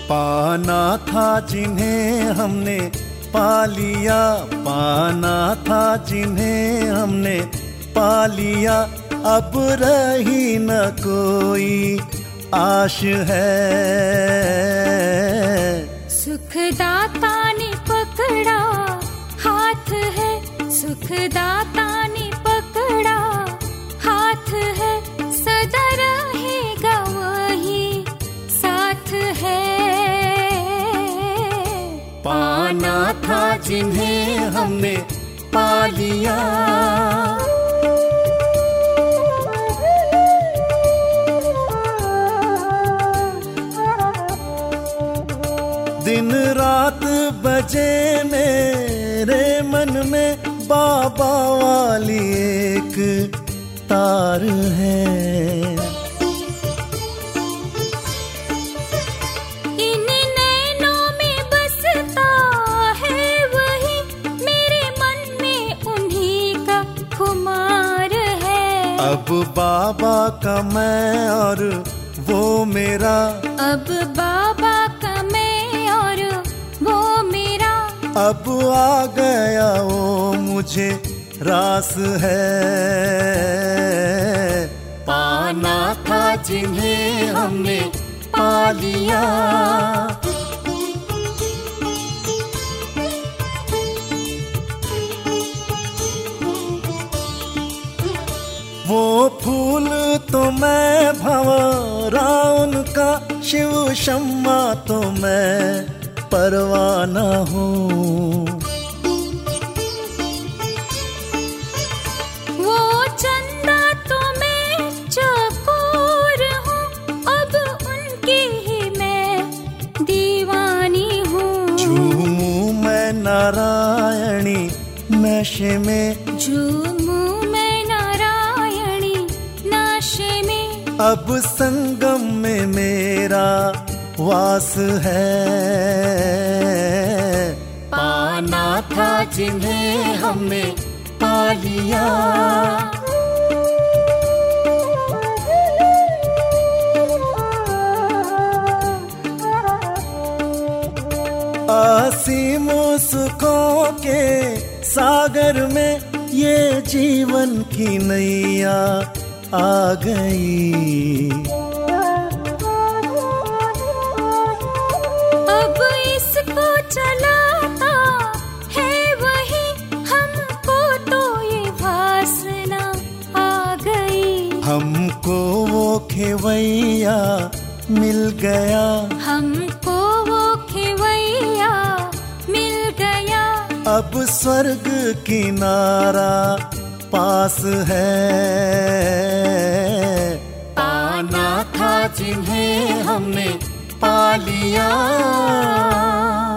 पाना था जिन्हें हमने पा लिया, पाना था जिन्हें हमने पा लिया, अब रही न कोई आश है। सुखदाता ने पकड़ा हाथ है, सुखदाता ने पकड़ा हाथ है, सदा रहेगा वही साथ है। पाना था जिन्हें हमने पा लिया। दिन रात बजे मेरे मन में बाबा वाली एक तार है। इन नैनों में बसता है वही, मेरे मन में उन्हीं का खुमार है। अब बाबा का मैं और वो मेरा, अब बाबा का मैं और वो मेरा, अब आ गया वो मुझे रास है। पाना था जिन्हें हमने पा लिया। वो फूल तो मैं भंवरा उनका, शिव शम्मा तो मैं परवाना हूँ। वो चंदा तो मैं चकोर हूँ, अब उनकी ही मैं दीवानी हूँ। झूमूं मैं नारायणी नशे में, झूमूं मैं नारायणी नशे में, अब संगम में मेरा वास है। पाना था जिन्हें हमने पा लिया। असीम सुखों के सागर में ये जीवन की नैया आ गई। अब इसको चलाता है वही, हमको तो ये वासना आ गई। हमको वो खेवैया मिल गया, हमको वो खेवैया मिल गया, अब स्वर्ग किनारा पास है। पाना था जिन्हें हमने पा लिया।